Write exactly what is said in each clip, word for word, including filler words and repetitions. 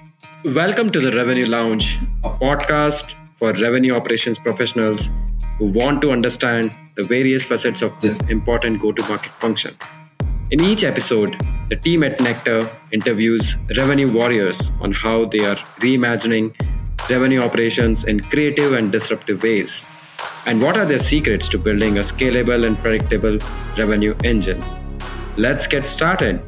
Welcome to the Revenue Lounge, a podcast for revenue operations professionals who want to understand the various facets of this important go to market function. In each episode, the team at Nectar interviews revenue warriors on how they are reimagining revenue operations in creative and disruptive ways, and what are their secrets to building a scalable and predictable revenue engine. Let's get started.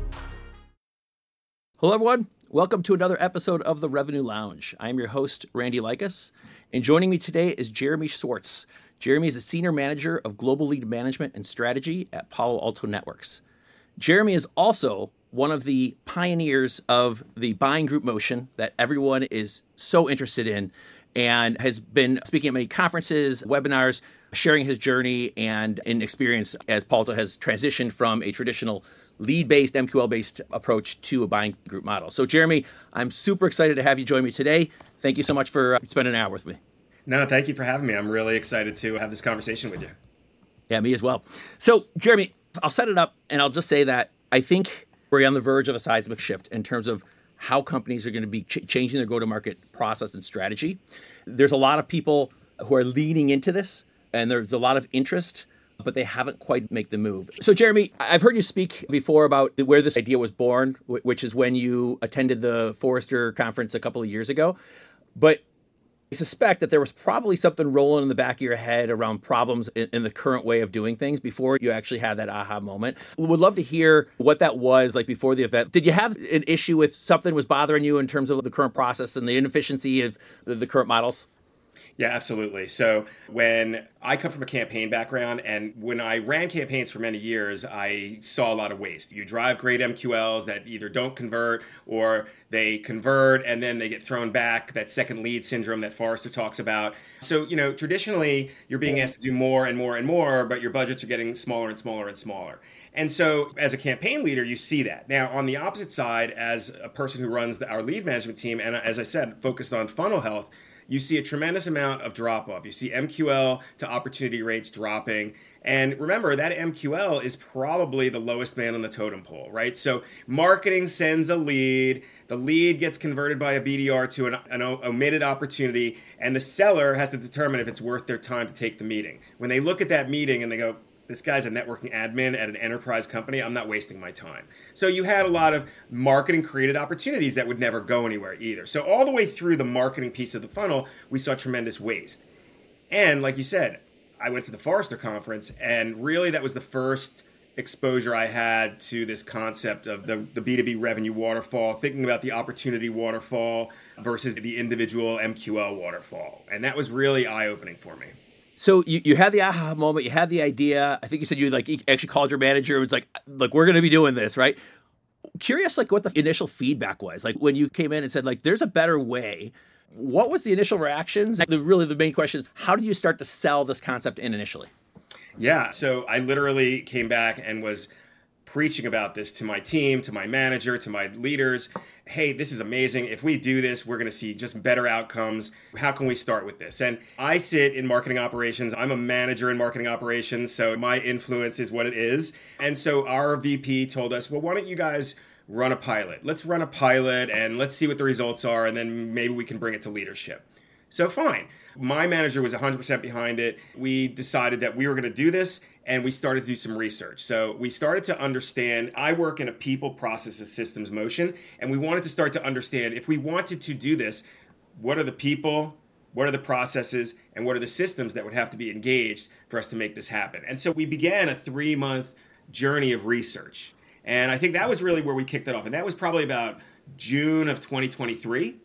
Hello, everyone. Welcome to another episode of the Revenue Lounge. I am your host, Randy Likas, and joining me today is Jeremy Schwartz. Jeremy is a Senior Manager of Global Lead Management and Strategy at Palo Alto Networks. Jeremy is also one of the pioneers of the buying group motion that everyone is so interested in and has been speaking at many conferences, webinars, sharing his journey and in experience as Palo Alto has transitioned from a traditional lead-based, M Q L-based approach to a buying group model. So, Jeremy, I'm super excited to have you join me today. Thank you so much for uh, spending an hour with me. No, thank you for having me. I'm really excited to have this conversation with you. Yeah, me as well. So, Jeremy, I'll set it up and I'll just say that I think we're on the verge of a seismic shift in terms of how companies are going to be ch- changing their go-to-market process and strategy. There's a lot of people who are leaning into this, and there's a lot of interest, but they haven't quite made the move. So, Jeremy, I've heard you speak before about where this idea was born, which is when you attended the Forrester conference a couple of years ago. But I suspect that there was probably something rolling in the back of your head around problems in, in the current way of doing things before you actually had that aha moment. Would love to hear what that was like before the event. Did you have an issue with something was bothering you in terms of the current process and the inefficiency of the, the current models? Yeah, absolutely. So when I come from a campaign background, and when I ran campaigns for many years, I saw a lot of waste. You drive great M Q Ls that either don't convert or they convert and then they get thrown back, that second lead syndrome that Forrester talks about. So, you know, traditionally you're being asked to do more and more and more, but your budgets are getting smaller and smaller and smaller. And so as a campaign leader, you see that. Now, on the opposite side, as a person who runs the, our lead management team, and as I said, focused on funnel health, you see a tremendous amount of drop-off. You see M Q L to opportunity rates dropping. And remember, that M Q L is probably the lowest man on the totem pole, right? So marketing sends a lead. The lead gets converted by a B D R to an, an omitted opportunity, and the seller has to determine if it's worth their time to take the meeting. When they look at that meeting and they go, this guy's a networking admin at an enterprise company, I'm not wasting my time. So you had a lot of marketing created opportunities that would never go anywhere either. So all the way through the marketing piece of the funnel, we saw tremendous waste. And like you said, I went to the Forrester conference, and really that was the first exposure I had to this concept of the, the B two B revenue waterfall, thinking about the opportunity waterfall versus the individual M Q L waterfall. And that was really eye-opening for me. So you, you had the aha moment, you had the idea. I think you said you like you actually called your manager and was like, look, we're going to be doing this, right? Curious, like what the initial feedback was. Like when you came in and said, like, there's a better way. What was the initial reactions? The, really, the main question is, how did you start to sell this concept in initially? Yeah, so I literally came back and was preaching about this to my team, to my manager, to my leaders. Hey, this is amazing. If we do this, we're going to see just better outcomes. How can we start with this? And I sit in marketing operations. I'm a manager in marketing operations, so my influence is what it is. And so our V P told us, well, why don't you guys run a pilot? Let's run a pilot and let's see what the results are, and then maybe we can bring it to leadership. So fine. My manager was one hundred percent behind it. We decided that we were going to do this, and we started to do some research. So we started to understand, I work in a people, processes, systems motion, and we wanted to start to understand if we wanted to do this, what are the people, what are the processes, and what are the systems that would have to be engaged for us to make this happen? And so we began a three-month journey of research. And I think that was really where we kicked it off. And that was probably about June of twenty twenty-three.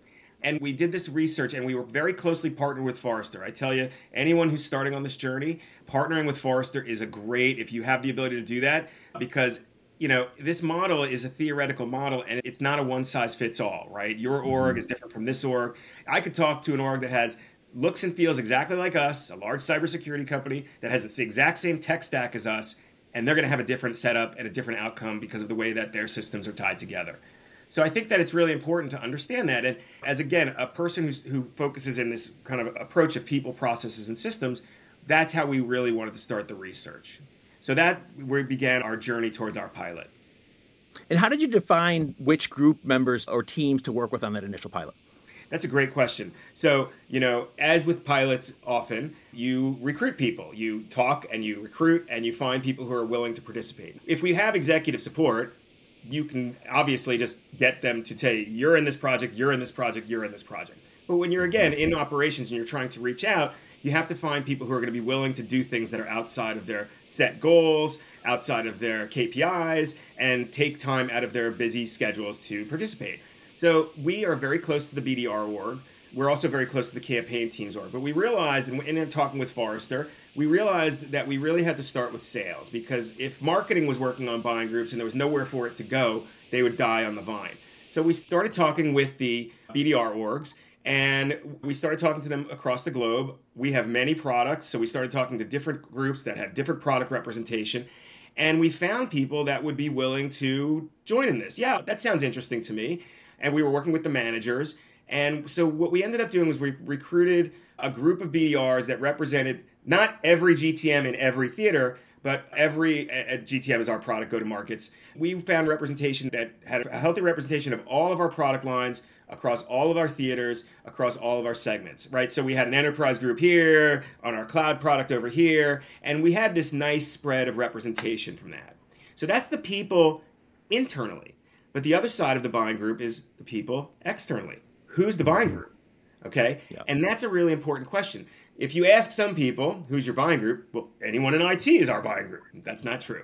And we did this research, and we were very closely partnered with Forrester. I tell you, anyone who's starting on this journey, partnering with Forrester is a great, if you have the ability to do that, because, you know, this model is a theoretical model, and it's not a one-size-fits-all, right? Your org is different from this org. I could talk to an org that has looks and feels exactly like us, a large cybersecurity company that has the exact same tech stack as us, and they're going to have a different setup and a different outcome because of the way that their systems are tied together. So I think that it's really important to understand that. And as, again, a person who's, who focuses in this kind of approach of people, processes, and systems, that's how we really wanted to start the research. So that we began our journey towards our pilot. And how did you define which group members or teams to work with on that initial pilot? That's a great question. So, you know, as with pilots, often you recruit people. You talk and you recruit and you find people who are willing to participate. If we have executive support, you can obviously just get them to say, you're in this project, you're in this project, you're in this project. But when you're, again, in operations and you're trying to reach out, you have to find people who are going to be willing to do things that are outside of their set goals, outside of their K P Is, and take time out of their busy schedules to participate. So we are very close to the B D R org. We're also very close to the campaign teams org. But we realized, and in talking with Forrester, we realized that we really had to start with sales, because if marketing was working on buying groups and there was nowhere for it to go, they would die on the vine. So we started talking with the B D R orgs, and we started talking to them across the globe. We have many products, so we started talking to different groups that have different product representation. And we found people that would be willing to join in this. Yeah, that sounds interesting to me. And we were working with the managers. And so what we ended up doing was we recruited a group of B D Rs that represented not every G T M in every theater, but every uh, G T M is our product go-to-markets. We found representation that had a healthy representation of all of our product lines across all of our theaters, across all of our segments, right? So we had an enterprise group here, on our cloud product over here, and we had this nice spread of representation from that. So that's the people internally. But the other side of the buying group is the people externally. Who's the buying group? Okay? Yeah. And that's a really important question. If you ask some people, who's your buying group? Well, anyone in I T is our buying group. That's not true.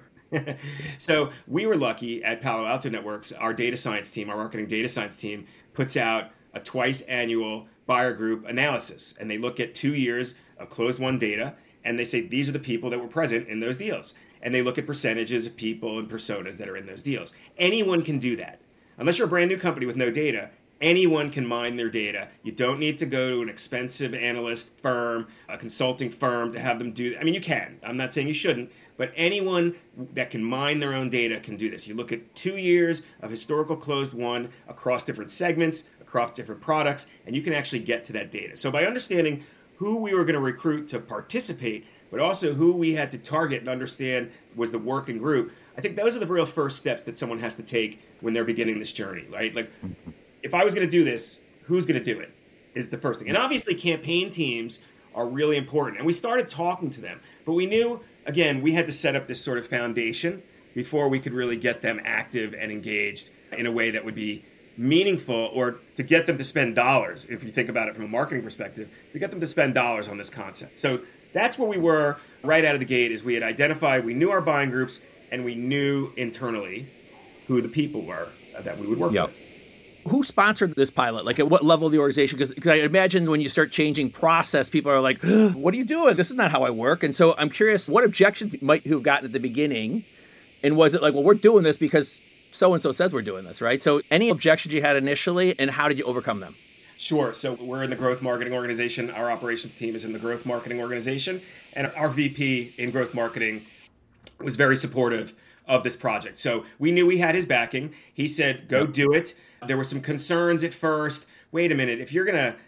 So we were lucky at Palo Alto Networks. Our data science team, our marketing data science team, puts out a twice annual buyer group analysis. And they look at two years of closed won data, and they say, these are the people that were present in those deals. And they look at percentages of people and personas that are in those deals. Anyone can do that. Unless you're a brand new company with no data, anyone can mine their data. You don't need to go to an expensive analyst firm, a consulting firm to have them do that. I mean, you can. I'm not saying you shouldn't, but anyone that can mine their own data can do this. You look at two years of historical closed won across different segments, across different products, and you can actually get to that data. So by understanding who we were going to recruit to participate, but also who we had to target and understand was the working group, I think those are the real first steps that someone has to take when they're beginning this journey, right? Like, if I was going to do this, who's going to do it is the first thing. And obviously campaign teams are really important. And we started talking to them, but we knew, again, we had to set up this sort of foundation before we could really get them active and engaged in a way that would be meaningful, or to get them to spend dollars, if you think about it from a marketing perspective, to get them to spend dollars on this concept. So that's where we were right out of the gate, is we had identified, we knew our buying groups, and we knew internally who the people were that we would work yep. with. Who sponsored this pilot? Like, at what level of the organization? Because I imagine when you start changing process, people are like, what are you doing? This is not how I work. And so I'm curious, what objections might you have gotten at the beginning? And was it like, well, we're doing this because so-and-so says we're doing this, right? So any objections you had initially, and how did you overcome them? Sure. So we're in the growth marketing organization. Our operations team is in the growth marketing organization. And our V P in growth marketing was very supportive of this project. So we knew we had his backing. He said, go do it. There were some concerns at first. Wait a minute, if you're going to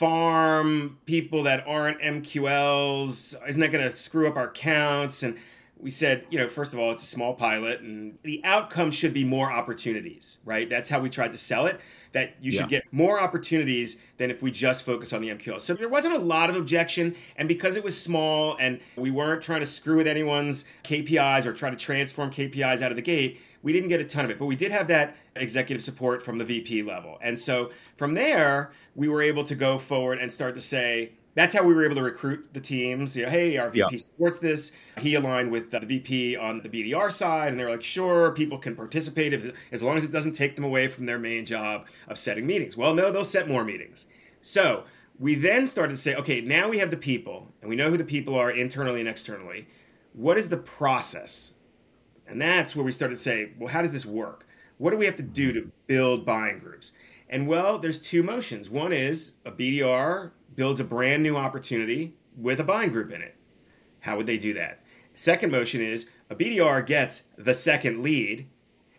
farm people that aren't M Q Ls, isn't that going to screw up our counts? And we said, you know, first of all, it's a small pilot, and the outcome should be more opportunities, right? That's how we tried to sell it, that you should yeah. get more opportunities than if we just focus on the M Q L. So there wasn't a lot of objection, and because it was small and we weren't trying to screw with anyone's K P Is or try to transform K P Is out of the gate, we didn't get a ton of it. But we did have that executive support from the V P level. And so from there, we were able to go forward and start to say, that's how we were able to recruit the teams. You know, hey, our V P yeah. supports this. He aligned with the V P on the B D R side, and they were like, sure, people can participate if, as long as it doesn't take them away from their main job of setting meetings. Well, no, they'll set more meetings. So we then started to say, okay, now we have the people, and we know who the people are internally and externally. What is the process? And that's where we started to say, well, how does this work? What do we have to do to build buying groups? And well, there's two motions. One is a B D R builds a brand new opportunity with a buying group in it. How would they do that? Second motion is a B D R gets the second lead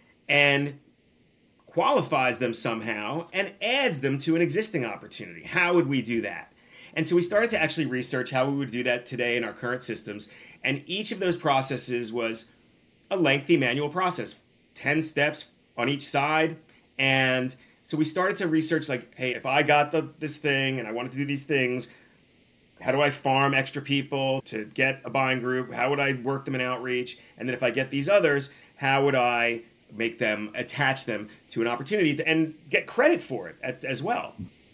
and qualifies them somehow and adds them to an existing opportunity. How would we do that? And so we started to actually research how we would do that today in our current systems. And each of those processes was a lengthy manual process. ten steps on each side. And so we started to research like, hey, if I got the, this thing and I wanted to do these things, how do I farm extra people to get a buying group? How would I work them in outreach? And then if I get these others, how would I make them, attach them to an opportunity to, and get credit for it at, as well?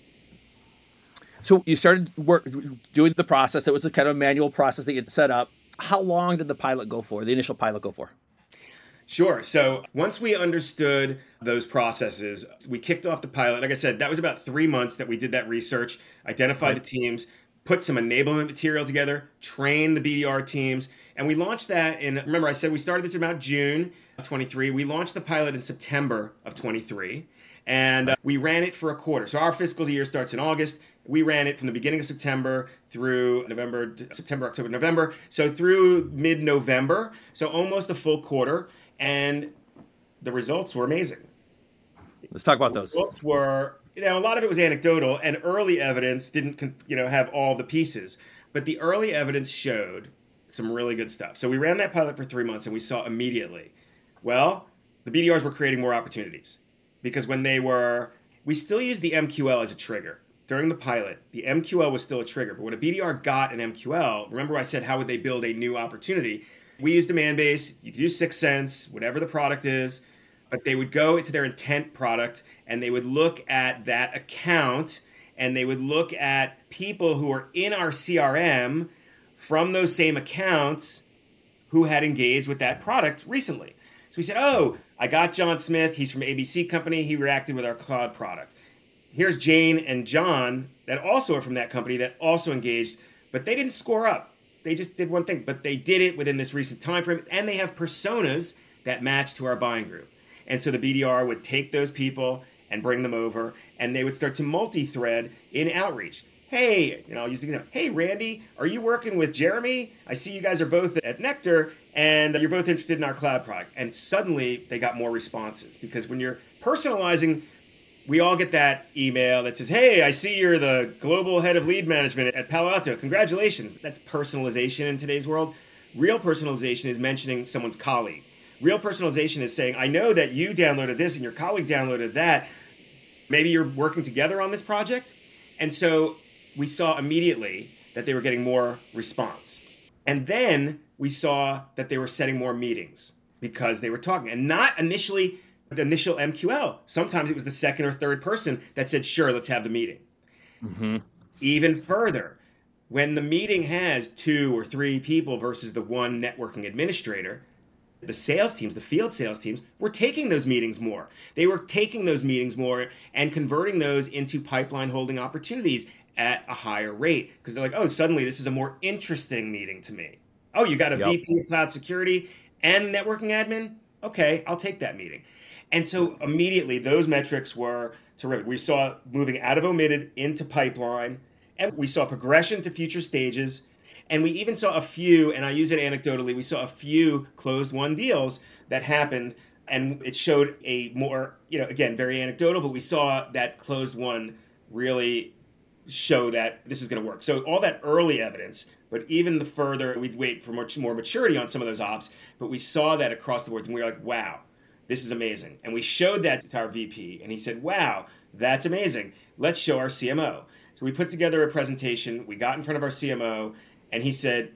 So you started work doing the process. It was a kind of manual process that you had set up. How long did the pilot go for, the initial pilot go for? Sure. So once we understood those processes, we kicked off the pilot. Like I said, that was about three months that we did that research, identified right. the teams, put some enablement material together, train the B D R teams. And we launched that in, remember I said we started this in about June of twenty-three. We launched the pilot in September of twenty-three. And uh, we ran it for a quarter. So our fiscal year starts in August. We ran it from the beginning of September through November, September, October, November. So through mid-November. So almost a full quarter. And the results were amazing. Let's talk about the those. Results were, you know, a lot of it was anecdotal, and early evidence didn't, you know, have all the pieces. But the early evidence showed some really good stuff. So we ran that pilot for three months, and we saw immediately, well, the B D Rs were creating more opportunities. Because when they were, we still used the M Q L as a trigger. During the pilot, the M Q L was still a trigger. But when a B D R got an M Q L, remember I said, how would they build a new opportunity? We use Demand Base, you could use Sixth Sense, whatever the product is, but they would go into their intent product and they would look at that account and they would look at people who are in our C R M from those same accounts who had engaged with that product recently. So we said, oh, I got John Smith, he's from A B C Company, he reacted with our cloud product. Here's Jane and John that also are from that company that also engaged, but they didn't score up. They just did one thing, but they did it within this recent time frame, and they have personas that match to our buying group. And so the B D R would take those people and bring them over, and they would start to multi-thread in outreach. Hey, you know, I'll use the example. Hey, Randy, are you working with Jeremy? I see you guys are both at Nectar, and you're both interested in our cloud product. And suddenly they got more responses, because when you're personalizing, we all get that email that says, hey, I see you're the global head of lead management at Palo Alto. Congratulations. That's personalization in today's world. Real personalization is mentioning someone's colleague. Real personalization is saying, I know that you downloaded this and your colleague downloaded that. Maybe you're working together on this project. And so we saw immediately that they were getting more response. And then we saw that they were setting more meetings because they were talking, and not initially the initial M Q L. Sometimes it was the second or third person that said, sure, let's have the meeting. Mm-hmm. Even further, when the meeting has two or three people versus the one networking administrator, the sales teams, the field sales teams, were taking those meetings more. They were taking those meetings more and converting those into pipeline holding opportunities at a higher rate. Because they're like, oh, suddenly this is a more interesting meeting to me. Oh, you got a yep. V P of cloud security and networking admin? Okay, I'll take that meeting. And so immediately those metrics were terrific. We saw moving out of omitted into pipeline, and we saw progression to future stages. And we even saw a few, and I use it anecdotally, we saw a few closed won deals that happened, and it showed a more, you know, again, very anecdotal, but we saw that closed won really show that this is going to work. So all that early evidence, but even the further, we'd wait for much more maturity on some of those ops, but we saw that across the board, and we were like, wow, this is amazing. And we showed that to our V P, and he said, wow, that's amazing. Let's show our C M O. So we put together a presentation, we got in front of our C M O, and he said,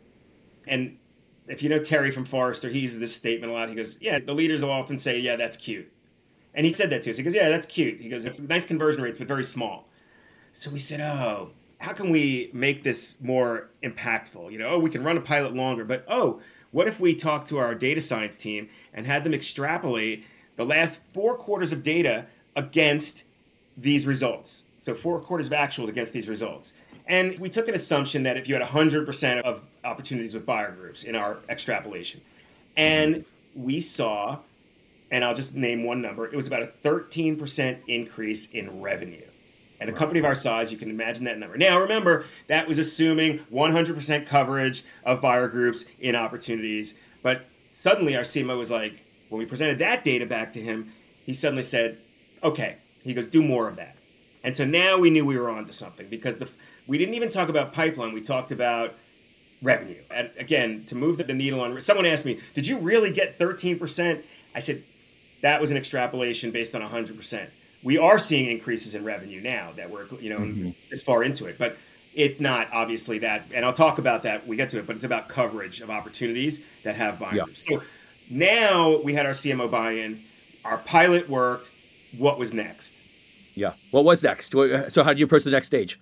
and if you know Terry from Forrester, he uses this statement a lot. He goes, yeah, the leaders will often say, yeah, that's cute. And he said that to us. He goes, yeah, that's cute. He goes, it's nice conversion rates, but very small. So we said, oh, how can we make this more impactful? You know, oh, we can run a pilot longer, but oh, what if we talk to our data science team and had them extrapolate the last four quarters of data against these results? So four quarters of actuals against these results. And we took an assumption that if you had one hundred percent of opportunities with buyer groups in our extrapolation, and we saw, and I'll just name one number, it was about a thirteen percent increase in revenue. And a company of our size, you can imagine that number. Now, remember, that was assuming one hundred percent coverage of buyer groups in opportunities. But suddenly our C M O was like, when we presented that data back to him, he suddenly said, okay, he goes, do more of that. And so now we knew we were onto something, because the we didn't even talk about pipeline. We talked about revenue. And again, to move the needle on, someone asked me, did you really get thirteen percent? I said, that was an extrapolation based on one hundred percent. We are seeing increases in revenue now that we're, you know, mm-hmm. this far into it, but it's not obviously that, and I'll talk about that when we get to it, but it's about coverage of opportunities that have buying yeah. groups. So now we had our C M O buy-in, our pilot worked. What was next? Yeah. What was next? So how did you approach the next stage?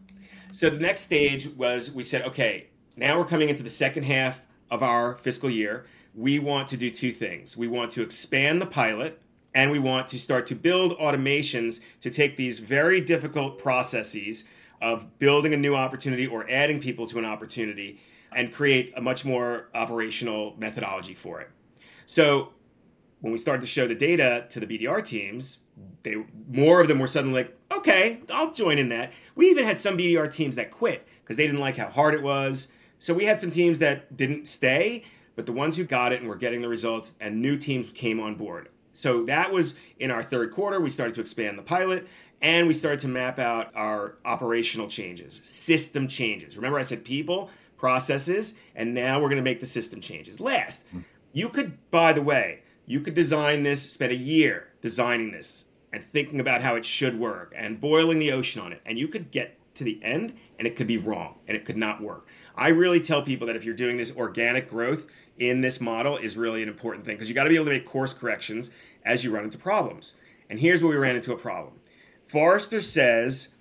So the next stage was, we said, okay, now we're coming into the second half of our fiscal year. We want to do two things. We want to expand the pilot, and we want to start to build automations to take these very difficult processes of building a new opportunity or adding people to an opportunity and create a much more operational methodology for it. So when we started to show the data to the B D R teams, they more of them were suddenly like, okay, I'll join in that. We even had some B D R teams that quit because they didn't like how hard it was. So we had some teams that didn't stay, but the ones who got it and were getting the results, and new teams came on board. So that was in our third quarter. We started to expand the pilot, and we started to map out our operational changes, system changes. Remember I said people, processes, and now we're going to make the system changes. Last, you could, by the way, you could design this, spend a year designing this and thinking about how it should work and boiling the ocean on it. And you could get to the end and it could be wrong and it could not work. I really tell people that if you're doing this, organic growth in this model is really an important thing because you got to be able to make course corrections as you run into problems. And here's where we ran into a problem. Forrester says,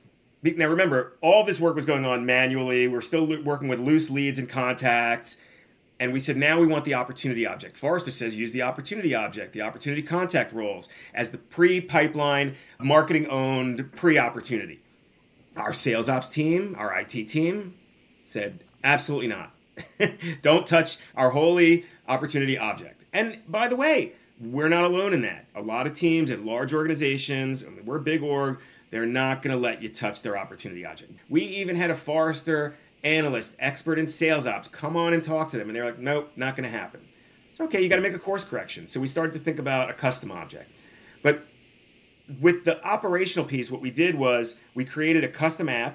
now remember, all this work was going on manually. We're still working with loose leads and contacts. And we said, now we want the opportunity object. Forrester says use the opportunity object, the opportunity contact roles as the pre-pipeline, marketing-owned pre-opportunity. Our sales ops team, our I T team said, absolutely not. Don't touch our holy opportunity object. And by the way, we're not alone in that. A lot of teams at large organizations, I mean, we're a big org, they're not going to let you touch their opportunity object. We even had a Forrester analyst, expert in sales ops, come on and talk to them. And they're like, nope, not going to happen. It's okay. You got to make a course correction. So we started to think about a custom object. But with the operational piece, what we did was we created a custom app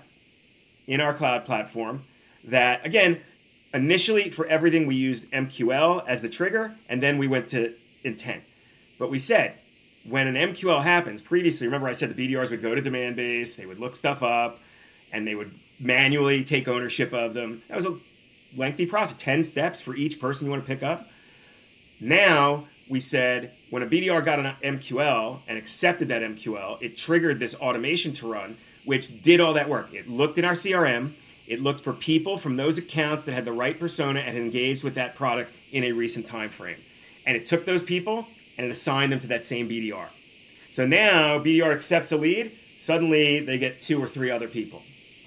in our cloud platform that, again, initially for everything we used M Q L as the trigger, and then we went to intent. But we said, when an M Q L happens, previously, remember I said the B D Rs would go to demand base, they would look stuff up, and they would manually take ownership of them. That was a lengthy process, ten steps for each person you want to pick up. Now we said when a B D R got an M Q L and accepted that M Q L, it triggered this automation to run, which did all that work. It looked in our C R M. It looked for people from those accounts that had the right persona and had engaged with that product in a recent time frame. And it took those people and it assigned them to that same B D R. So now B D R accepts a lead, suddenly they get two or three other people.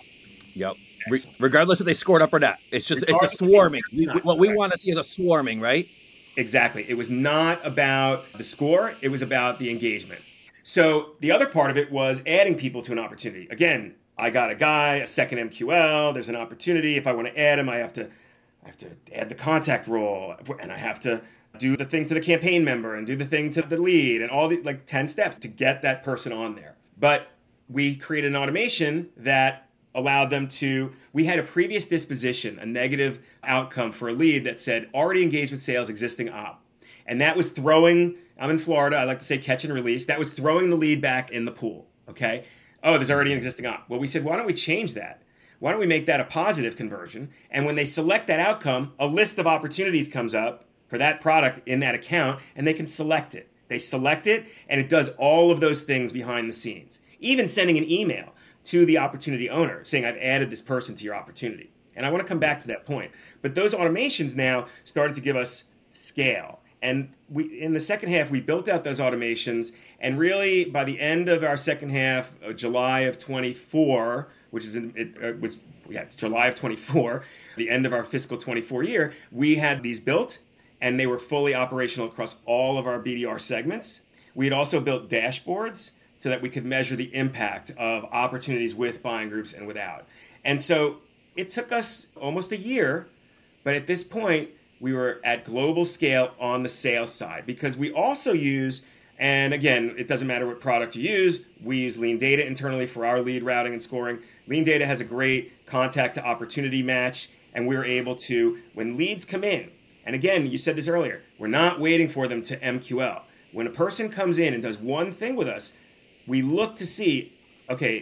Yep. Re- regardless if they scored up or not. It's just, regardless it's a swarming. We, what we want to see is a swarming, right? Exactly. It was not about the score. It was about the engagement. So the other part of it was adding people to an opportunity. Again, I got a guy, a second M Q L. There's an opportunity. If I want to add him, I have to, I have to add the contact role, and I have to do the thing to the campaign member and do the thing to the lead and all the like ten steps to get that person on there. But we created an automation that allowed them to, we had a previous disposition, a negative outcome for a lead that said already engaged with sales, existing op. And that was throwing, I'm in Florida, I like to say catch and release, that was throwing the lead back in the pool, okay? Oh, there's already an existing op. Well, we said, why don't we change that? Why don't we make that a positive conversion? And when they select that outcome, a list of opportunities comes up for that product in that account, and they can select it. They select it, and it does all of those things behind the scenes. Even sending an email to the opportunity owner saying, I've added this person to your opportunity. And I want to come back to that point. But those automations now started to give us scale. And we, in the second half, we built out those automations. And really, by the end of our second half, uh, July of twenty-four, which is in, it uh, was yeah, July of twenty-four, the end of our fiscal twenty-four year, we had these built, and they were fully operational across all of our B D R segments. We had also built dashboards so that we could measure the impact of opportunities with buying groups and without. And so it took us almost a year, but at this point, we were at global scale on the sales side because we also use, and again, it doesn't matter what product you use, we use Lean Data internally for our lead routing and scoring. Lean Data has a great contact to opportunity match, and we're able to, when leads come in, and again, you said this earlier, we're not waiting for them to M Q L. when a person comes in and does one thing with us, we look to see, okay,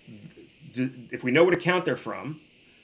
d- if we know what account they're from,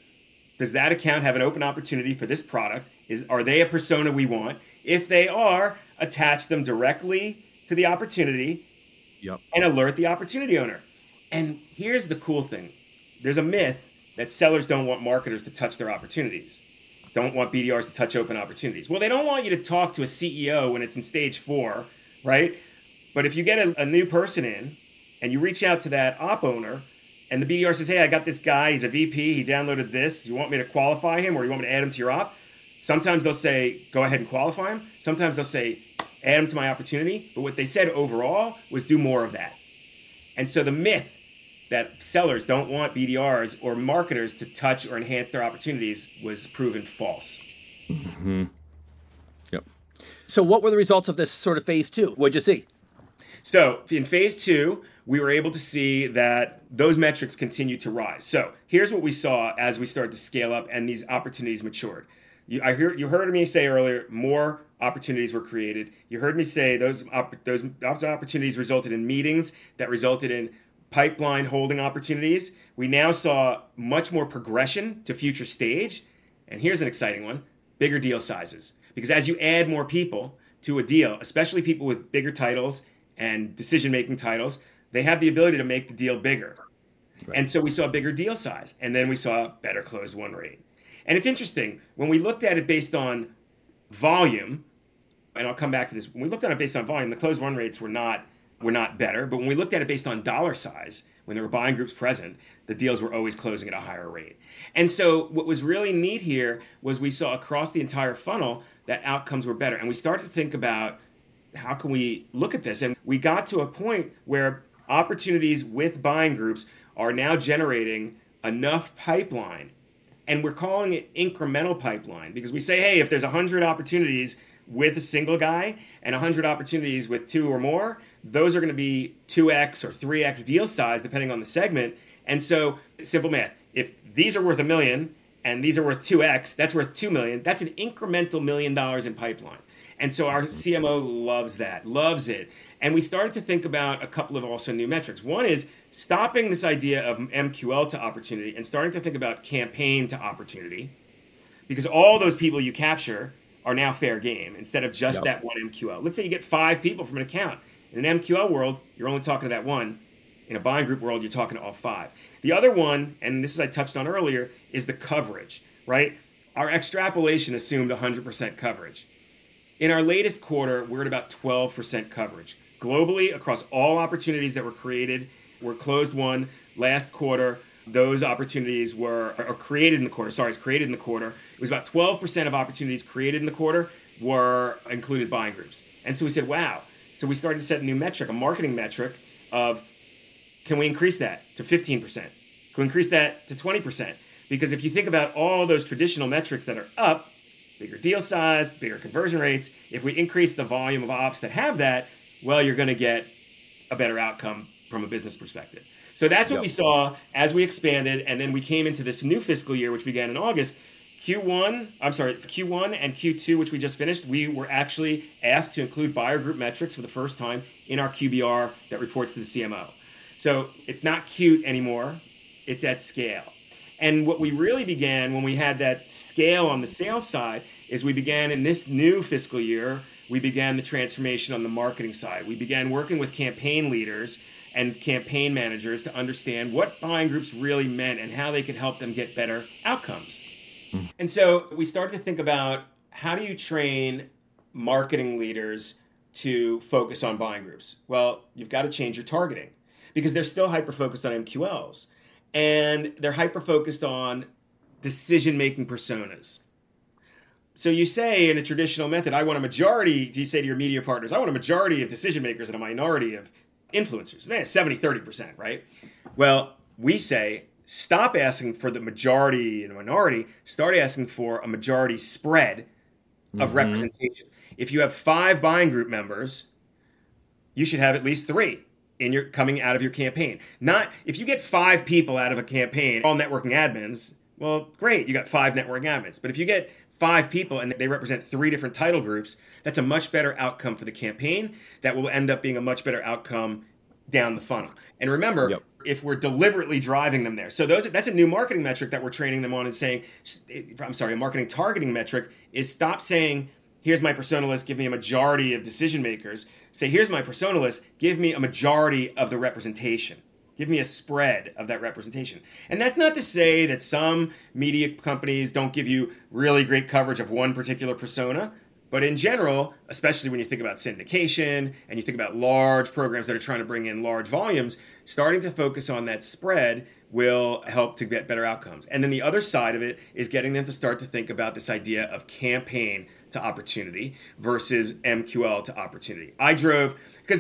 does that account have an open opportunity for this product? Is Are they a persona we want? If they are, attach them directly to the opportunity Yep. and alert the opportunity owner. And here's the cool thing. There's a myth that sellers don't want marketers to touch their opportunities, don't want B D Rs to touch open opportunities. Well, they don't want you to talk to a C E O when it's in stage four, right? But if you get a, a new person in and you reach out to that op owner and the B D R says, hey, I got this guy, he's a V P, he downloaded this, you want me to qualify him or you want me to add him to your op? Sometimes they'll say, go ahead and qualify him. Sometimes they'll say, add him to my opportunity. But what they said overall was do more of that. And so the myth that sellers don't want B D Rs or marketers to touch or enhance their opportunities was proven false. Mm-hmm. Yep. So what were the results of this sort of phase two? What'd you see? So in phase two, we were able to see that those metrics continued to rise. So here's what we saw as we started to scale up and these opportunities matured. You, I heard, you heard me say earlier, more opportunities were created. You heard me say those, op- those opportunities resulted in meetings that resulted in pipeline holding opportunities. We now saw much more progression to future stage. And here's an exciting one, bigger deal sizes. Because as you add more people to a deal, especially people with bigger titles and decision-making titles, they have the ability to make the deal bigger. Right. And so we saw a bigger deal size. And then we saw better closed won rate. And it's interesting, when we looked at it based on volume, and I'll come back to this, when we looked at it based on volume, the closed won rates were not were not better. But when we looked at it based on dollar size, when there were buying groups present, the deals were always closing at a higher rate. And so what was really neat here was we saw across the entire funnel that outcomes were better. And we started to think about how can we look at this? And we got to a point where opportunities with buying groups are now generating enough pipeline. And we're calling it incremental pipeline because we say, hey, if there's one hundred opportunities with a single guy and one hundred opportunities with two or more, those are going to be two X or three X deal size, depending on the segment. And so simple math, if these are worth a million and these are worth two X, that's worth two million. That's an incremental million dollars in pipeline. And so our C M O loves that, loves it. And we started to think about a couple of also new metrics. One is stopping this idea of M Q L to opportunity and starting to think about campaign to opportunity, because all those people you capture are now fair game instead of just yep. that one M Q L. Let's say you get five people from an account. In an M Q L world, you're only talking to that one. In a buying group world, you're talking to all five. The other one, and this is I touched on earlier, is the coverage, right? Our extrapolation assumed one hundred percent coverage. In our latest quarter, we're at about twelve percent coverage. Globally, across all opportunities that were created, were closed won last quarter. Those opportunities were or created in the quarter. Sorry, it's created in the quarter. It was about twelve percent of opportunities created in the quarter were included buying groups. And so we said, wow. So we started to set a new metric, a marketing metric of, can we increase that to fifteen percent? Can we increase that to twenty percent? Because if you think about all those traditional metrics that are up, bigger deal size, bigger conversion rates, if we increase the volume of ops that have that, well, you're going to get a better outcome from a business perspective. So that's what yep. we saw as we expanded. And then we came into this new fiscal year, which began in August. Q one, I'm sorry, Q one and Q two, which we just finished, we were actually asked to include buyer group metrics for the first time in our Q B R that reports to the C M O. So it's not cute anymore. It's at scale. And what we really began when we had that scale on the sales side is we began in this new fiscal year, we began the transformation on the marketing side. We began working with campaign leaders and campaign managers to understand what buying groups really meant and how they could help them get better outcomes. Mm. And so we started to think about, how do you train marketing leaders to focus on buying groups? Well, you've got to change your targeting because they're still hyper-focused on M Q Ls. And they're hyper-focused on decision-making personas. So you say in a traditional method, I want a majority, you say to your media partners, I want a majority of decision makers and a minority of influencers. Man, seventy, thirty percent, right? Well, we say, stop asking for the majority and minority, start asking for a majority spread of mm-hmm. representation. If you have five buying group members, you should have at least three in your coming out of your campaign. Not if you get five people out of a campaign, all networking admins, well, great, you got five networking admins. But if you get five people and they represent three different title groups, that's a much better outcome for the campaign. That will end up being a much better outcome down the funnel. And remember, yep. if we're deliberately driving them there, so those that's a new marketing metric that we're training them on and saying, I'm sorry, a marketing targeting metric is stop saying, here's my persona list, give me a majority of decision makers. Say, here's my persona list, give me a majority of the representation. Give me a spread of that representation. And that's not to say that some media companies don't give you really great coverage of one particular persona. But in general, especially when you think about syndication and you think about large programs that are trying to bring in large volumes, starting to focus on that spread will help to get better outcomes. And then the other side of it is getting them to start to think about this idea of campaign to opportunity versus M Q L to opportunity. I drove, because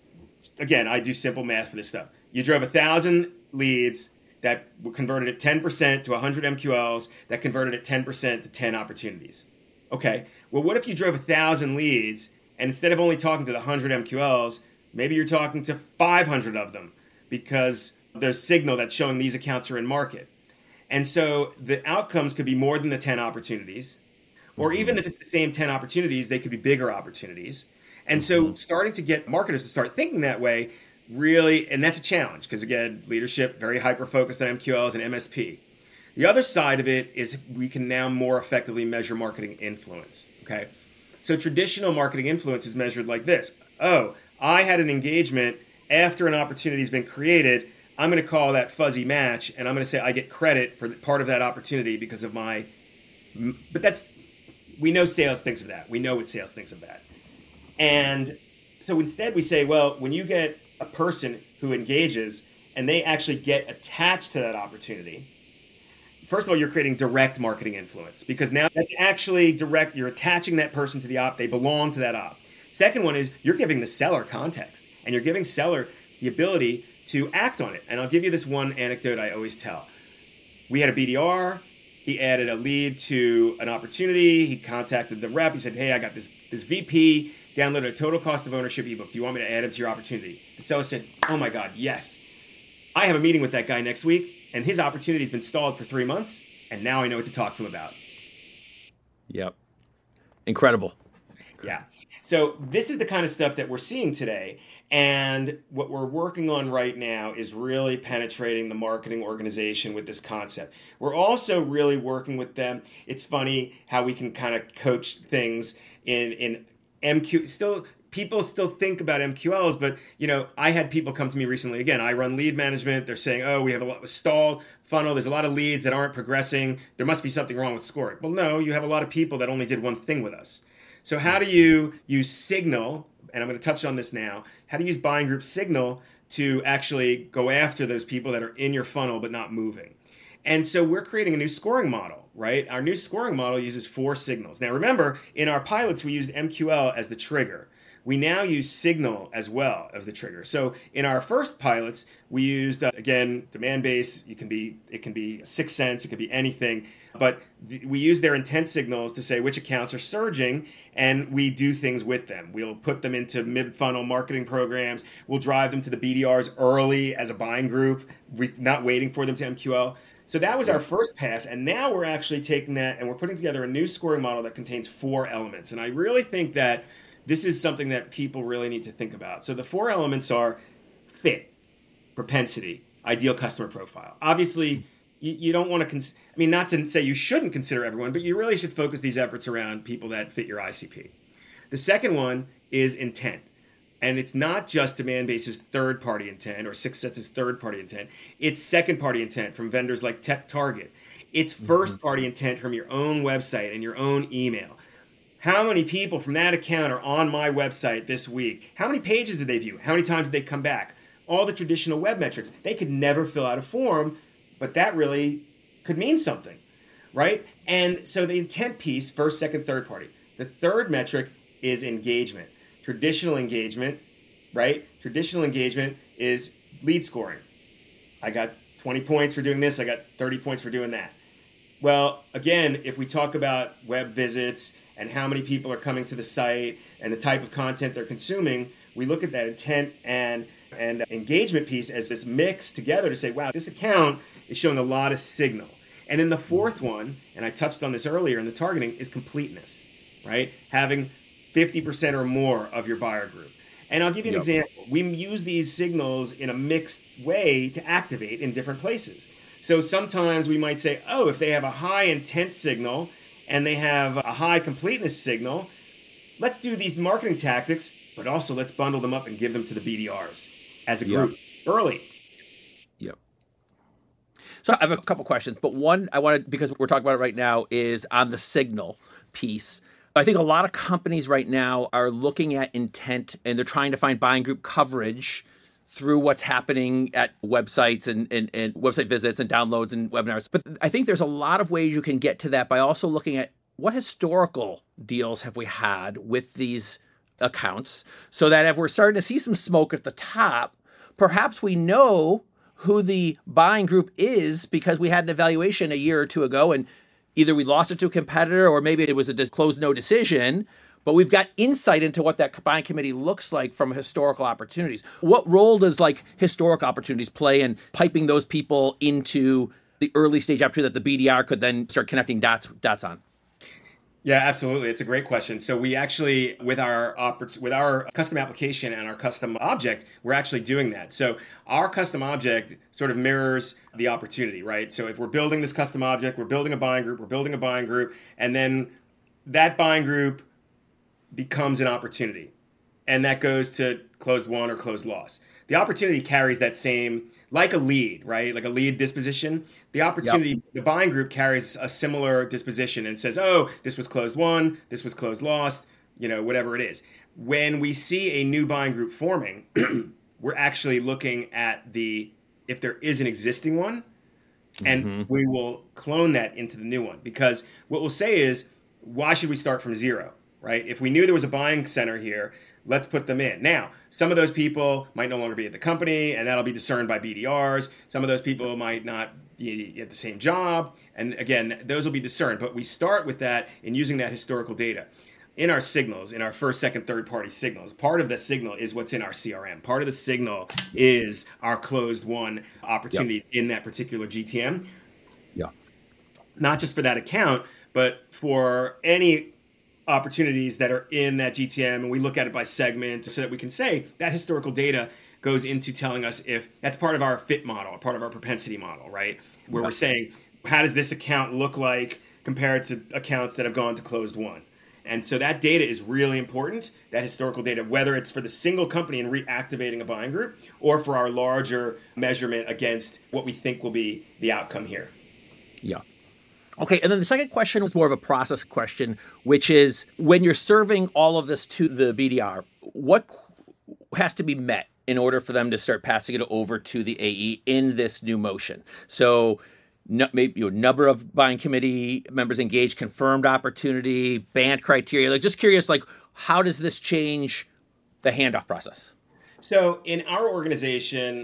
again, I do simple math for this stuff. You drove a thousand leads that converted at ten percent to one hundred M Q Ls that converted at ten percent to ten opportunities. Okay, well, what if you drove one thousand leads and instead of only talking to the one hundred M Q Ls, maybe you're talking to five hundred of them because there's signal that's showing these accounts are in market. And so the outcomes could be more than the ten opportunities, or even if it's the same ten opportunities, they could be bigger opportunities. And so starting to get marketers to start thinking that way really, and that's a challenge because again, leadership, very hyper-focused on M Q Ls and M S P. The other side of it is we can now more effectively measure marketing influence, okay? So traditional marketing influence is measured like this. Oh, I had an engagement after an opportunity has been created. I'm going to call that fuzzy match, and I'm going to say I get credit for part of that opportunity because of my, but that's, we know sales thinks of that. We know what sales thinks of that. And so instead we say, well, when you get a person who engages and they actually get attached to that opportunity, first of all, you're creating direct marketing influence because now that's actually direct. You're attaching that person to the op. They belong to that op. Second one is you're giving the seller context and you're giving seller the ability to act on it. And I'll give you this one anecdote I always tell. We had a B D R. He added a lead to an opportunity. He contacted the rep. He said, hey, I got this, this V P, downloaded a total cost of ownership ebook. Do you want me to add him to your opportunity? The seller said, oh my God, yes. I have a meeting with that guy next week. And his opportunity has been stalled for three months, and now I know what to talk to him about. Yep. Incredible. Yeah. So this is the kind of stuff that we're seeing today. And what we're working on right now is really penetrating the marketing organization with this concept. We're also really working with them. It's funny how we can kind of coach things in, in M Q. Still, people still think about M Q Ls, but you know, I had people come to me recently. Again, I run lead management. They're saying, oh, we have a lot of stalled funnel. There's a lot of leads that aren't progressing. There must be something wrong with scoring. Well, no, you have a lot of people that only did one thing with us. So how do you use Signal, and I'm going to touch on this now, how do you use Buying Group Signal to actually go after those people that are in your funnel but not moving? And so we're creating a new scoring model, right? Our new scoring model uses four signals. Now remember, in our pilots, we used M Q L as the trigger. We now use Signal as well as the trigger. So in our first pilots, we used, uh, again, demand base. You can be, it can be six cents, it could be anything. But th- we use their intent signals to say which accounts are surging, and we do things with them. We'll put them into mid-funnel marketing programs. We'll drive them to the B D Rs early as a buying group, we, not waiting for them to M Q L. So that was our first pass, and now we're actually taking that and we're putting together a new scoring model that contains four elements. And I really think that this is something that people really need to think about. So the four elements are fit, propensity, ideal customer profile. Obviously, you, you don't want to, cons- I mean, not to say you shouldn't consider everyone, but you really should focus these efforts around people that fit your I C P. The second one is intent. And it's not just Demandbase's third-party intent or SixSense's third-party intent. It's second-party intent from vendors like TechTarget. It's first-party intent from your own website and your own email. How many people from that account are on my website this week? How many pages did they view? How many times did they come back? All the traditional web metrics. They could never fill out a form, but that really could mean something, right? And so the intent piece, first, second, third party. The third metric is engagement. Traditional engagement, right? Traditional engagement is lead scoring. I got twenty points for doing this. I got thirty points for doing that. Well, again, if we talk about web visits and how many people are coming to the site and the type of content they're consuming, we look at that intent and, and engagement piece as this mix together to say, wow, this account is showing a lot of signal. And then the fourth one, and I touched on this earlier in the targeting, is completeness, right? Having fifty percent or more of your buyer group. And I'll give you an yep. example. We use these signals in a mixed way to activate in different places. So sometimes we might say, oh, if they have a high intent signal and they have a high completeness signal, let's do these marketing tactics, but also let's bundle them up and give them to the B D Rs as a group yep. early. Yep. So I have a couple questions, but one I wanted, because we're talking about it right now, is on the signal piece. I think a lot of companies right now are looking at intent and they're trying to find buying group coverage through what's happening at websites and, and, and website visits and downloads and webinars. But I think there's a lot of ways you can get to that by also looking at what historical deals have we had with these accounts, so that if we're starting to see some smoke at the top, perhaps we know who the buying group is because we had an evaluation a year or two ago and either we lost it to a competitor or maybe it was a closed no decision, but we've got insight into what that buying committee looks like from historical opportunities. What role does like historic opportunities play in piping those people into the early stage opportunity that the B D R could then start connecting dots dots on? Yeah, absolutely. It's a great question. So we actually, with our oppor- with our custom application and our custom object, we're actually doing that. So our custom object sort of mirrors the opportunity, right? So if we're building this custom object, we're building a buying group, we're building a buying group, and then that buying group becomes an opportunity. And that goes to closed won or closed loss. The opportunity carries that same, like a lead, right? Like a lead disposition. The opportunity, yep. the buying group carries a similar disposition and says, oh, this was closed won, this was closed lost, you know, whatever it is. When we see a new buying group forming, we're actually looking at the, if there is an existing one, and mm-hmm. we will clone that into the new one. Because what we'll say is, why should we start from zero, right? If we knew there was a buying center here, let's put them in. Now, some of those people might no longer be at the company, and that'll be discerned by B D Rs. Some of those people might not be at the same job. And again, those will be discerned. But we start with that in using that historical data. In our signals, in our first, second, third party signals, part of the signal is what's in our C R M. Part of the signal is our closed won opportunities yep. in that particular G T M. Yeah. Not just for that account, but for any opportunities that are in that G T M, and we look at it by segment so that we can say that historical data goes into telling us if that's part of our fit model, part of our propensity model, right? Where yep. we're saying, how does this account look like compared to accounts that have gone to closed won? And so that data is really important, that historical data, whether it's for the single company and reactivating a buying group or for our larger measurement against what we think will be the outcome here. Yeah. Okay, and then the second question was more of a process question, which is when you're serving all of this to the B D R, what has to be met in order for them to start passing it over to the A E in this new motion? So no, maybe you know, number of buying committee members engaged, confirmed opportunity, banned criteria. Like, just curious, like, how does this change the handoff process? So in our organization,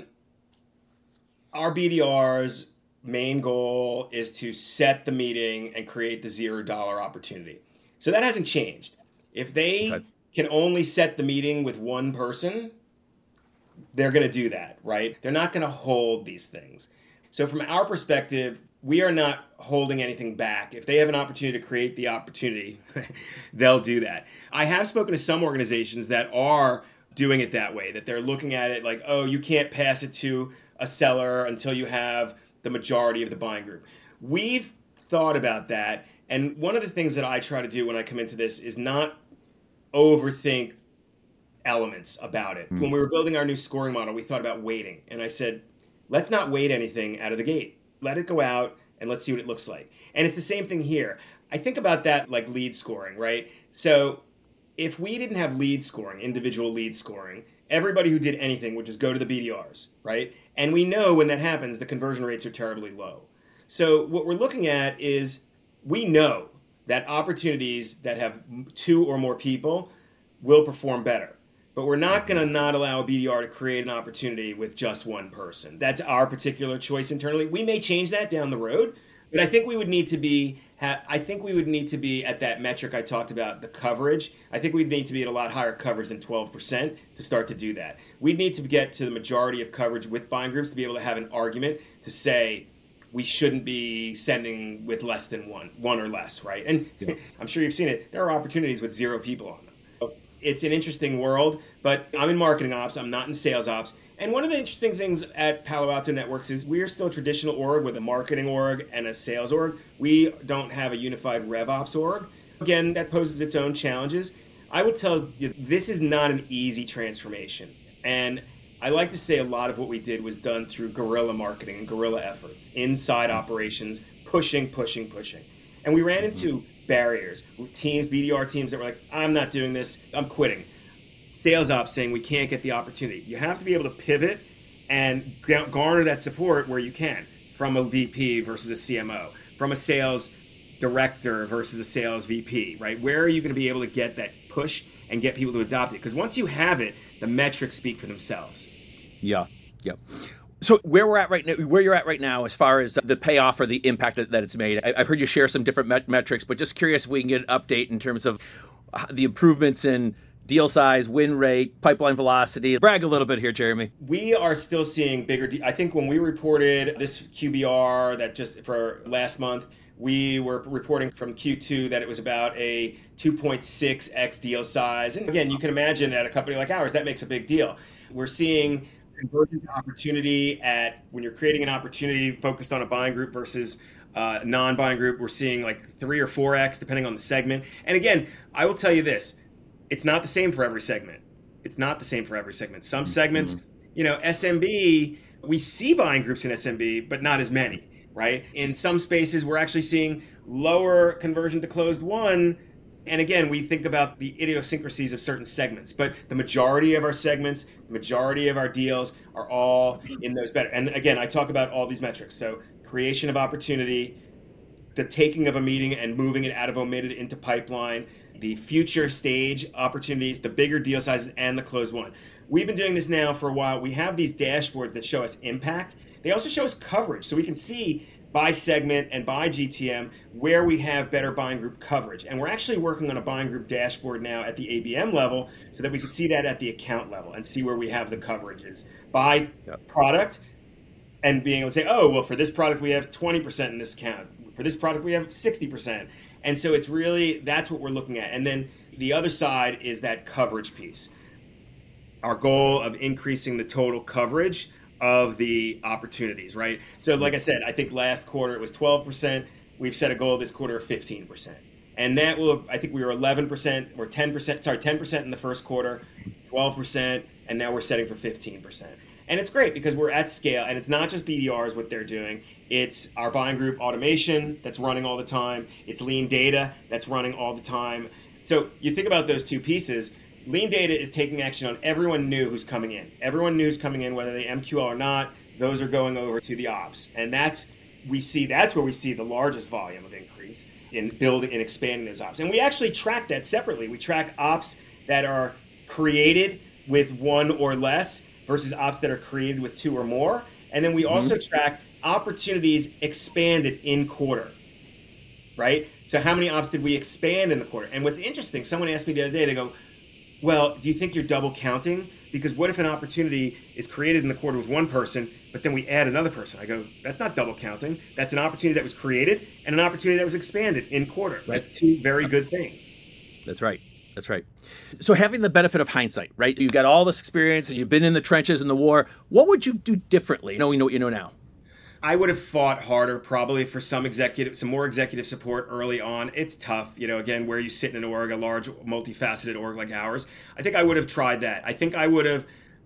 our B D Rs main goal is to set the meeting and create the zero dollar opportunity. So that hasn't changed. If they okay. can only set the meeting with one person, they're going to do that, right? They're not going to hold these things. So from our perspective, we are not holding anything back. If they have an opportunity to create the opportunity, they'll do that. I have spoken to some organizations that are doing it that way, that they're looking at it like, oh, you can't pass it to a seller until you have the majority of the buying group. We've thought about that. And one of the things that I try to do when I come into this is not overthink elements about it. Mm. When we were building our new scoring model, we thought about weighting. And I said, let's not weight anything out of the gate. Let it go out and let's see what it looks like. And it's the same thing here. I think about that like lead scoring, right? So if we didn't have lead scoring, individual lead scoring, everybody who did anything would just go to the B D Rs, right? And we know when that happens, the conversion rates are terribly low. So what we're looking at is we know that opportunities that have two or more people will perform better. But we're not going to not allow a B D R to create an opportunity with just one person. That's our particular choice internally. We may change that down the road, but I think we would need to be ha- I think we would need to be at that metric I talked about, the coverage. I think we'd need to be at a lot higher coverage than twelve percent to start to do that. We'd need to get to the majority of coverage with buying groups to be able to have an argument to say, we shouldn't be sending with less than one, one or less, right? And yeah. I'm sure you've seen it. There are opportunities with zero people on them. It's an interesting world, but I'm in marketing ops. I'm not in sales ops. And one of the interesting things at Palo Alto Networks is we're still a traditional org with a marketing org and a sales org. We don't have a unified RevOps org. Again, that poses its own challenges. I will tell you, this is not an easy transformation. And I like to say a lot of what we did was done through guerrilla marketing and guerrilla efforts, inside operations, pushing, pushing, pushing. And we ran into barriers, teams, B D R teams that were like, I'm not doing this, I'm quitting. Sales ops saying we can't get the opportunity. You have to be able to pivot and garner that support where you can, from a V P versus a C M O, from a sales director versus a sales V P, right? Where are you going to be able to get that push and get people to adopt it? Because once you have it, the metrics speak for themselves. Yeah, yeah. So where we're at right now, where you're at right now, as far as the payoff or the impact that, that it's made, I, I've heard you share some different met- metrics, but just curious if we can get an update in terms of the improvements in deal size, win rate, pipeline velocity. Brag a little bit here, Jeremy. We are still seeing bigger. De- I think when we reported this Q B R that just for last month, we were reporting from Q two that it was about a two point six x deal size. And again, you can imagine at a company like ours, that makes a big deal. We're seeing conversion to opportunity at when you're creating an opportunity focused on a buying group versus uh, non-buying group. We're seeing like three or four x depending on the segment. And again, I will tell you this. It's not the same for every segment. It's not the same for every segment. Some segments, you know, S M B, we see buying groups in S M B, but not as many, right? In some spaces, we're actually seeing lower conversion to closed won. And again, we think about the idiosyncrasies of certain segments, but the majority of our segments, the majority of our deals are all in those better. And again, I talk about all these metrics. So creation of opportunity, the taking of a meeting and moving it out of omitted into pipeline, the future stage opportunities, the bigger deal sizes, and the closed won. We've been doing this now for a while. We have these dashboards that show us impact. They also show us coverage, so we can see by segment and by G T M where we have better buying group coverage. And we're actually working on a buying group dashboard now at the A B M level so that we can see that at the account level and see where we have the coverages by yep. product, and being able to say, oh, well, for this product, we have twenty percent in this account. For this product, we have sixty percent. And so it's really, that's what we're looking at. And then the other side is that coverage piece. Our goal of increasing the total coverage of the opportunities, right? So like I said, I think last quarter it was twelve percent. We've set a goal this quarter of fifteen percent. And that will, I think we were eleven percent or ten percent, sorry, ten percent in the first quarter, twelve percent, and now we're setting for fifteen percent. And it's great because we're at scale, and it's not just B D Rs what they're doing. It's our buying group automation that's running all the time. It's lean data that's running all the time. So you think about those two pieces. Lean data is taking action on everyone new who's coming in. Everyone new who's coming in, whether they M Q L or not, those are going over to the ops. And that's we see that's where we see the largest volume of increase in building and expanding those ops. And we actually track that separately. We track ops that are created with one or less versus ops that are created with two or more. And then we also mm-hmm. track opportunities expanded in quarter, right? So how many ops did we expand in the quarter? And what's interesting, someone asked me the other day, they go, well, do you think you're double counting? Because what if an opportunity is created in the quarter with one person, but then we add another person? I go, that's not double counting. That's an opportunity that was created and an opportunity that was expanded in quarter. Right. That's two very good things. That's right. That's right. So having the benefit of hindsight, right? You've got all this experience and you've been in the trenches in the war. What would you do differently? Knowing what you know now. I would have fought harder probably for some executive, some more executive support early on. It's tough, you know, again, where you sit in an org, a large multifaceted org like ours. I think I would have tried that. I think I would have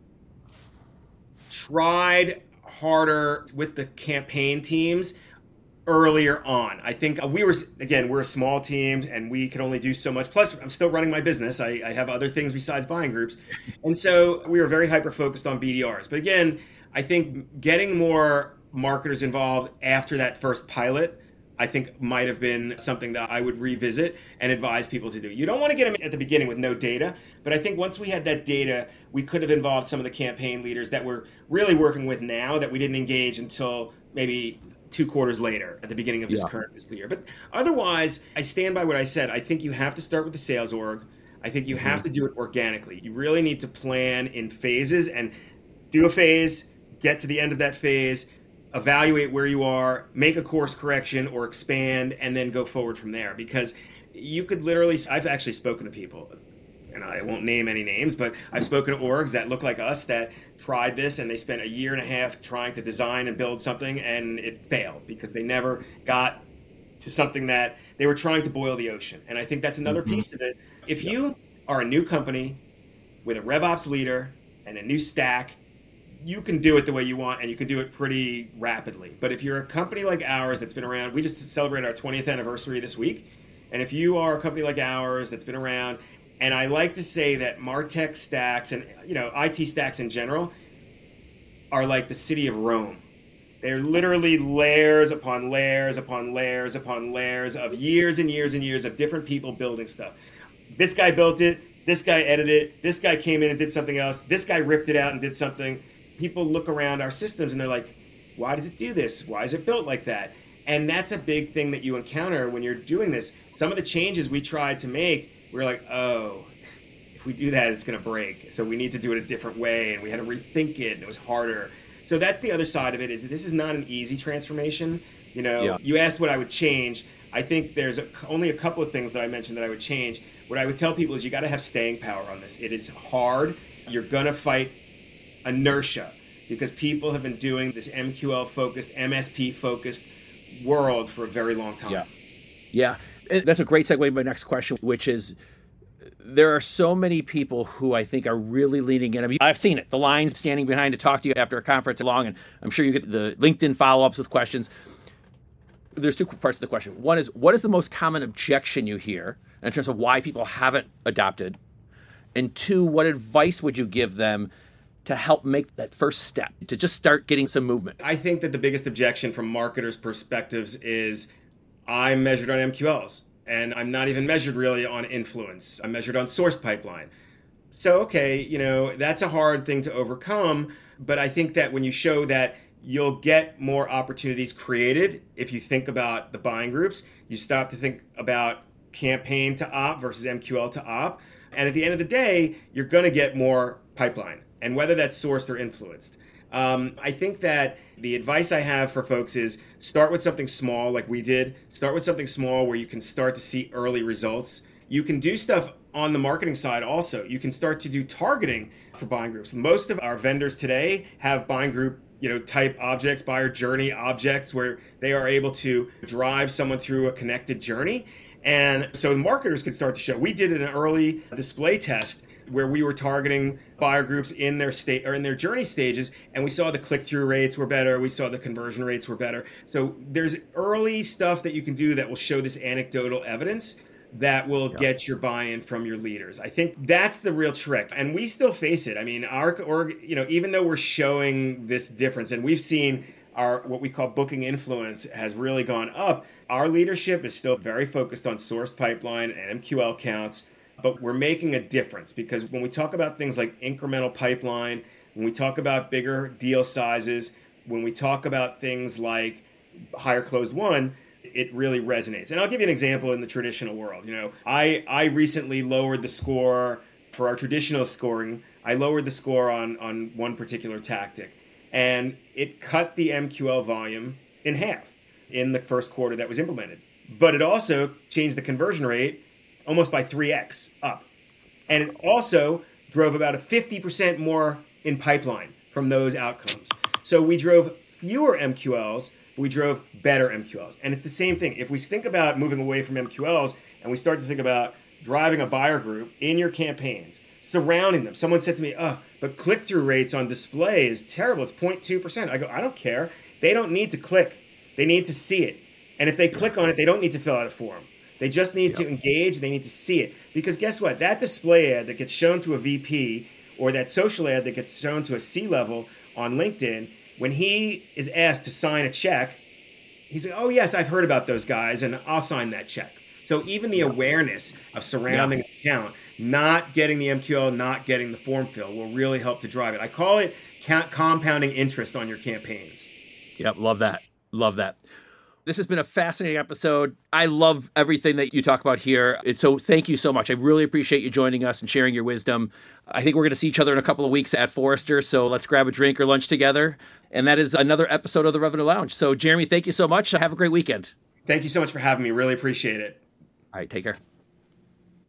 tried harder with the campaign teams earlier on. I think we were, again, we're a small team and we can only do so much. Plus, I'm still running my business. I, I have other things besides buying groups. And so we were very hyper-focused on B D Rs. But again, I think getting more marketers involved after that first pilot, I think might have been something that I would revisit and advise people to do. You don't want to get them at the beginning with no data, but I think once we had that data, we could have involved some of the campaign leaders that we're really working with now that we didn't engage until maybe two quarters later at the beginning of this yeah. current fiscal year. But otherwise, I stand by what I said. I think you have to start with the sales org. I think you mm-hmm. have to do it organically. You really need to plan in phases and do a phase, get to the end of that phase, evaluate where you are, make a course correction or expand, and then go forward from there. Because you could literally, I've actually spoken to people, and I won't name any names, but I've spoken to orgs that look like us that tried this and they spent a year and a half trying to design and build something, and it failed because they never got to something that they were trying to boil the ocean. And I think that's another mm-hmm. piece of it. If yeah. you are a new company with a RevOps leader and a new stack, you can do it the way you want, and you can do it pretty rapidly. But if you're a company like ours that's been around, we just celebrated our twentieth anniversary this week. And if you are a company like ours that's been around, and I like to say that MarTech stacks and, you know, I T stacks in general are like the city of Rome. They're literally layers upon layers upon layers upon layers of years and years and years of different people building stuff. This guy built it. This guy edited it. This guy came in and did something else. This guy ripped it out and did something. People look around our systems and they're like, why does it do this? Why is it built like that? And that's a big thing that you encounter when you're doing this. Some of the changes we tried to make, we're like, oh, if we do that, it's going to break. So we need to do it a different way. And we had to rethink it, and it was harder. So that's the other side of it, is this is not an easy transformation. You know, yeah. You asked what I would change. I think there's a, only a couple of things that I mentioned that I would change. What I would tell people is you got to have staying power on this. It is hard. You're going to fight inertia because people have been doing this M Q L-focused, M S P-focused world for a very long time. Yeah. Yeah. That's a great segue to my next question, which is, there are so many people who I think are really leaning in. I mean, I've seen it. The lines standing behind to talk to you after a conference long, and I'm sure you get the LinkedIn follow-ups with questions. There's two parts of the question. One is, what is the most common objection you hear in terms of why people haven't adopted? And two, what advice would you give them to help make that first step, to just start getting some movement? I think that the biggest objection from marketers' perspectives is, I'm measured on M Q Ls, and I'm not even measured really on influence. I'm measured on source pipeline. So, okay, you know, that's a hard thing to overcome, but I think that when you show that you'll get more opportunities created, if you think about the buying groups, you stop to think about campaign to op versus M Q L to op, and at the end of the day, you're going to get more pipeline, and whether that's sourced or influenced. Um, I think that the advice I have for folks is start with something small like we did. Start with something small where you can start to see early results. You can do stuff on the marketing side also. You can start to do targeting for buying groups. Most of our vendors today have buying group, you know, type objects, buyer journey objects, where they are able to drive someone through a connected journey. And so the marketers could start to show. We did an early display test where we were targeting buyer groups in their state or in their journey stages, and we saw the click-through rates were better, we saw the conversion rates were better. So there's early stuff that you can do that will show this anecdotal evidence that will yeah. get your buy-in from your leaders. I think that's the real trick. And we still face it. I mean, our org, you know, even though we're showing this difference, and we've seen our what we call booking influence has really gone up, our leadership is still very focused on source pipeline and M Q L counts. But we're making a difference, because when we talk about things like incremental pipeline, when we talk about bigger deal sizes, when we talk about things like higher closed won, it really resonates. And I'll give you an example in the traditional world. You know, I, I recently lowered the score for our traditional scoring. I lowered the score on, on one particular tactic, and it cut the M Q L volume in half in the first quarter that was implemented. But it also changed the conversion rate almost by three x up. And it also drove about a fifty percent more in pipeline from those outcomes. So we drove fewer M Q Ls, but we drove better M Q Ls. And it's the same thing. If we think about moving away from M Q Ls and we start to think about driving a buyer group in your campaigns, surrounding them. Someone said to me, oh, but click-through rates on display is terrible. It's zero point two percent. I go, I don't care. They don't need to click. They need to see it. And if they click on it, they don't need to fill out a form. They just need yep. to engage. They need to see it. Because guess what? That display ad that gets shown to a V P, or that social ad that gets shown to a C-level on LinkedIn, when he is asked to sign a check, he's like, oh, yes, I've heard about those guys, and I'll sign that check. So even the yep. awareness of surrounding yep. an account, not getting the M Q L, not getting the form fill, will really help to drive it. I call it compounding interest on your campaigns. Yep, love that. Love that. This has been a fascinating episode. I love everything that you talk about here. So thank you so much. I really appreciate you joining us and sharing your wisdom. I think we're going to see each other in a couple of weeks at Forrester. So let's grab a drink or lunch together. And that is another episode of the Revenue Lounge. So Jeremy, thank you so much. Have a great weekend. Thank you so much for having me. Really appreciate it. All right, take care.